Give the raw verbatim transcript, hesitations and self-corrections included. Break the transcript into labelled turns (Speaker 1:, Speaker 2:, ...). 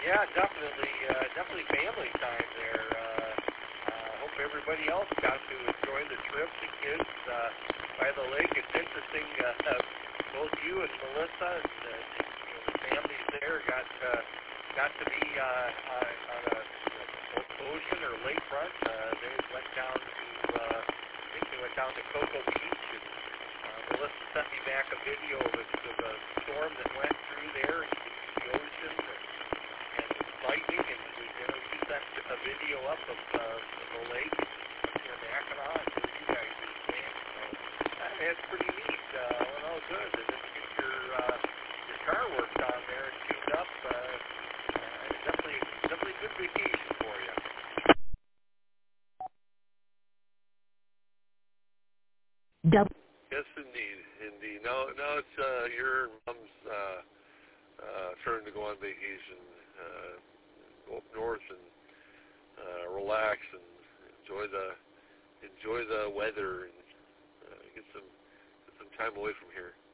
Speaker 1: Yeah, definitely, uh, definitely family time there. Uh, uh, hope everybody else got to enjoy the trip. The kids uh, by the lake. It's interesting. Uh, both you and Melissa and uh, the, you know, the families there got uh, got to be uh, uh, on a you know, ocean or lakefront. Uh, they went down to, uh, I think they went down to Cocoa Beach, and uh, Melissa sent me back a video of a, of a storm that went through there, and you could see the ocean and, and lightning, and we, you know, she sent a video up of, uh, of the lake in Mackinac, and where you guys are staying. So uh, it's pretty neat. Uh, went all good, and then get your uh, your car worked on there and tuned up. Uh, uh, definitely, definitely a good vacation for you.
Speaker 2: Double.
Speaker 3: Yes, indeed, indeed. Now, now it's uh, your mom's uh, uh, turn to go on vacation. Uh, go up north and uh, relax and enjoy the enjoy the weather and uh, get some get some time away from here.